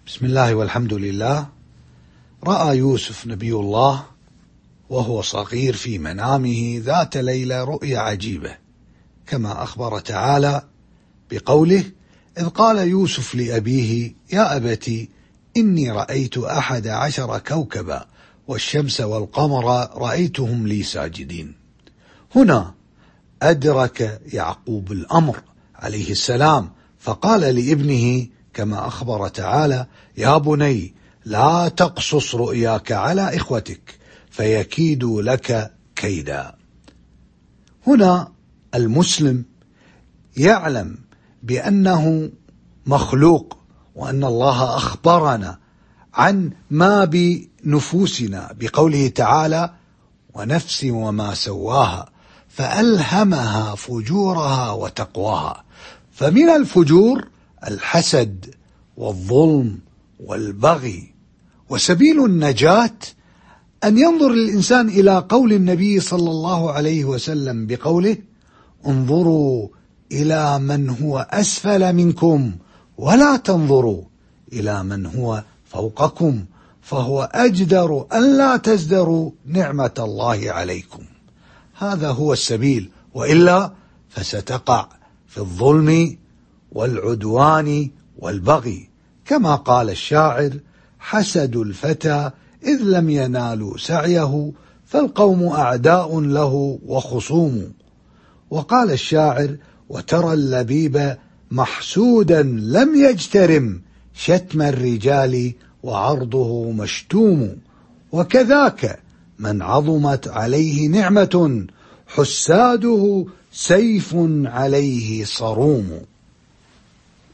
بسم الله والحمد لله. رأى يوسف نبي الله وهو صغير في منامه ذات ليلة رؤيا عجيبة، كما أخبر تعالى بقوله: إذ قال يوسف لأبيه يا أبت إني رأيت 11 كوكبا والشمس والقمر رأيتهم لي ساجدين. هنا أدرك يعقوب الأمر عليه السلام، فقال لابنه كما أخبر تعالى: يا بني لا تقصص رؤياك على إخوتك فيكيدوا لك كيدا. هنا المسلم يعلم بأنه مخلوق، وأن الله أخبرنا عن ما بنفوسنا بقوله تعالى: ونفس وما سواها فألهمها فجورها وتقواها. فمن الفجور الحسد والظلم والبغي، وسبيل النجاة أن ينظر الإنسان إلى قول النبي صلى الله عليه وسلم بقوله: انظروا إلى من هو أسفل منكم ولا تنظروا إلى من هو فوقكم فهو أجدر أن لا تزدروا نعمة الله عليكم. هذا هو السبيل، وإلا فستقع في الظلم والعدوان والبغي، كما قال الشاعر: حسد الفتى إذ لم ينالوا سعيه فالقوم أعداء له وخصوم. وقال الشاعر: وترى اللبيب محسودا لم يجترم شتم الرجال وعرضه مشتوم. وكذاك من عظمت عليه نعمة حساده سيف عليه صروم.